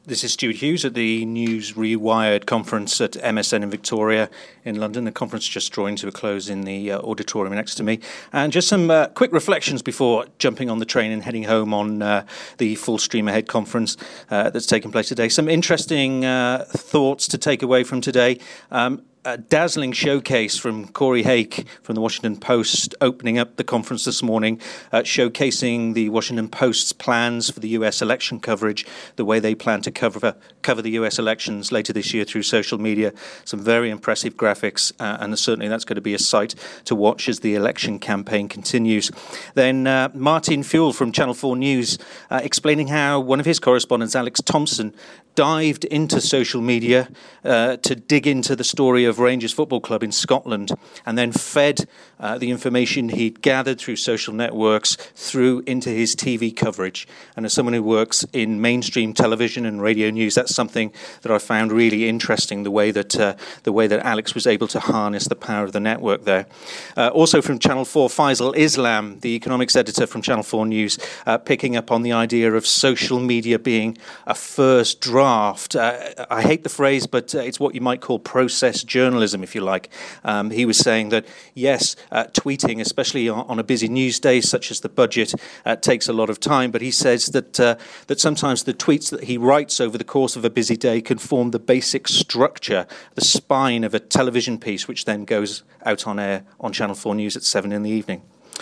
This is Stuart Hughes at the News Rewired conference at MSN in Victoria in London. The conference just drawing to a close in the auditorium next to me. And just some quick reflections before jumping on the train and heading home on the Full Stream Ahead conference that's taking place today. Some interesting thoughts to take away from today. A dazzling showcase from Corey Hake from the Washington Post opening up the conference this morning, showcasing the Washington Post's plans for the US election coverage, the way they plan to cover the US elections later this year through social media. Some very impressive graphics, and certainly that's going to be a sight to watch as the election campaign continues. Then Martin Fuel from Channel 4 News explaining how one of his correspondents, Alex Thompson, dived into social media to dig into the story of Rangers Football Club in Scotland, and then fed the information he'd gathered through social networks through into his TV coverage. And as someone who works in mainstream television and radio news, that's something that I found really interesting, the way that Alex was able to harness the power of the network there. Also from Channel 4, Faisal Islam, the economics editor from Channel 4 News, picking up on the idea of social media being a first draft. I hate the phrase, but it's what you might call process journalism, if you like. He was saying that, yes, tweeting, especially on a busy news day such as the budget, takes a lot of time, but he says that sometimes the tweets that he writes over the course of a busy day can form the basic structure, the spine of a television piece, which then goes out on air on Channel 4 News at 7 in the evening.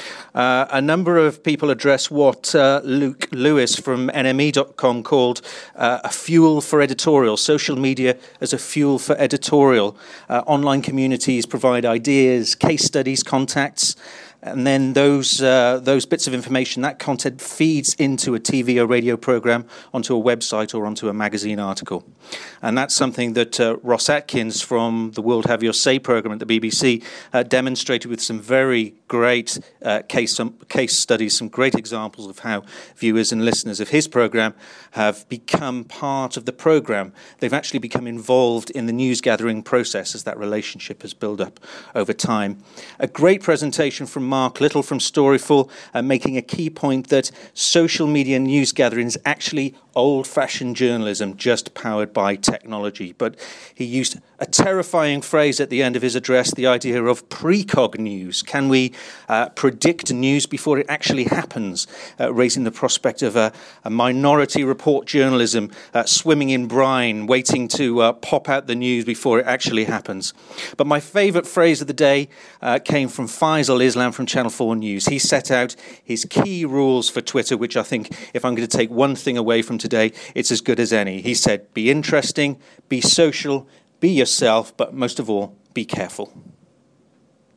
A number of people address what Luke Lewis from NME.com called a fuel for editorial, social media as a fuel for editorial. Online communities provide ideas, case studies, contacts, and then those bits of information, that content feeds into a TV or radio program, onto a website or onto a magazine article. And that's something that Ross Atkins from the World Have Your Say program at the BBC demonstrated with some very great case studies, some great examples of how viewers and listeners of his program have become part of the program. They've actually become involved in the news gathering process as that relationship has built up over time. A great presentation from Mark Little from Storyful, making a key point that social media news gathering is actually old-fashioned journalism just powered by technology. But he used a terrifying phrase at the end of his address, the idea of precog news. Can we predict news before it actually happens, raising the prospect of a minority report journalism swimming in brine, waiting to pop out the news before it actually happens. But my favourite phrase of the day came from Faisal Islam from Channel 4 News. He set out his key rules for Twitter, which I think, if I'm going to take one thing away from today, it's as good as any. He said, be interesting, be social, be yourself, but most of all, be careful.